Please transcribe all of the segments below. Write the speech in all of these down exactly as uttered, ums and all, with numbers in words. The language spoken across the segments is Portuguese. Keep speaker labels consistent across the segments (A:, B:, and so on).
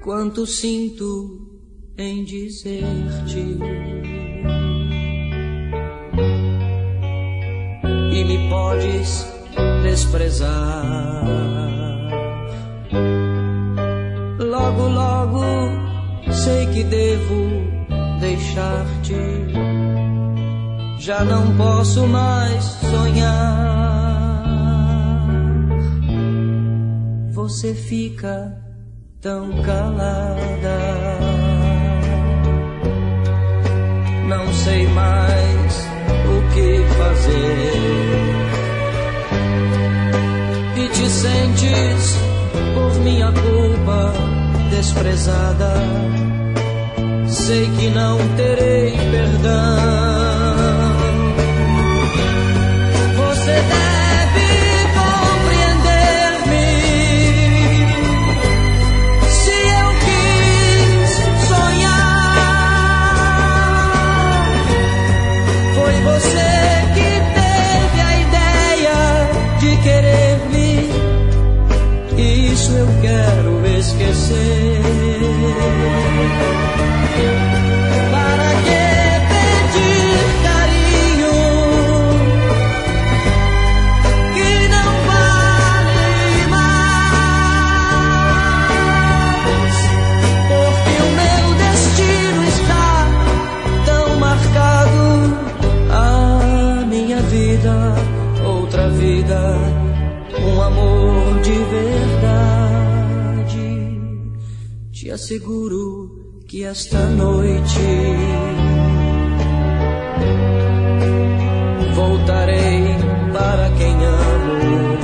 A: quanto sinto em dizer-te, e me podes desprezar. Logo, logo sei que devo deixar-te, já não posso mais sonhar. Você fica tão calada, não sei mais o que fazer, e te sentes por minha culpa desprezada. Sei que não terei perdão. Você deve compreender-me. Se eu quis sonhar, foi você que teve a ideia de querer-me. Isso eu quero esquecer. Para que pedir carinho que não vale mais? Porque o meu destino está tão marcado. A minha vida, outra vida, um amor de verdade. Te asseguro que esta noite voltarei para quem amo.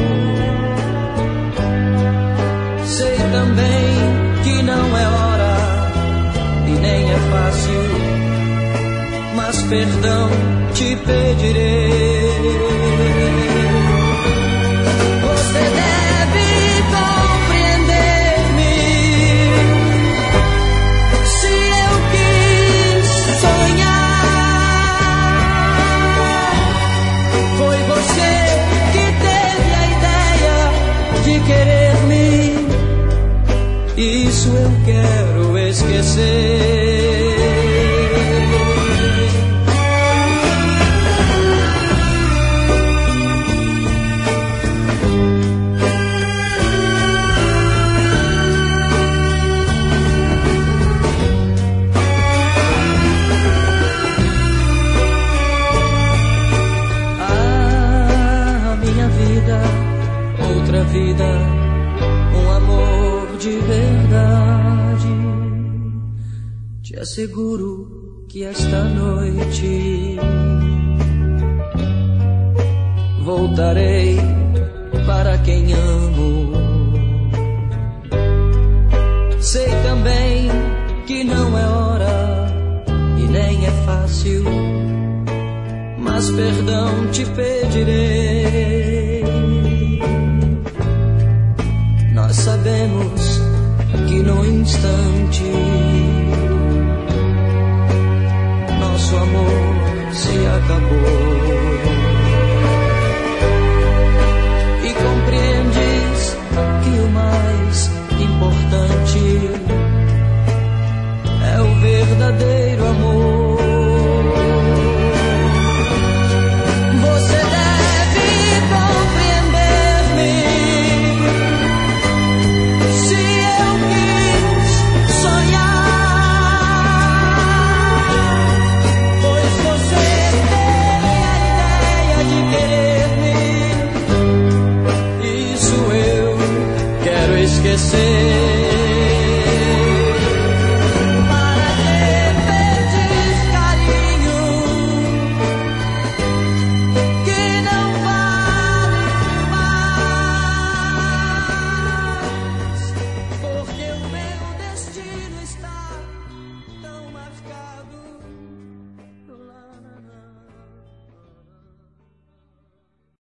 A: Sei também que não é hora e nem é fácil, mas perdão te pedirei. Você deve compreender-me. Se eu quis sonhar, foi você que teve a ideia de querer-me. Isso eu quero esquecer. Outra vida, um amor de verdade. Te asseguro que esta noite voltarei para quem amo. Sei também que não é hora e nem é fácil, mas perdão te pedirei. Nós sabemos que no instante nosso amor se acabou.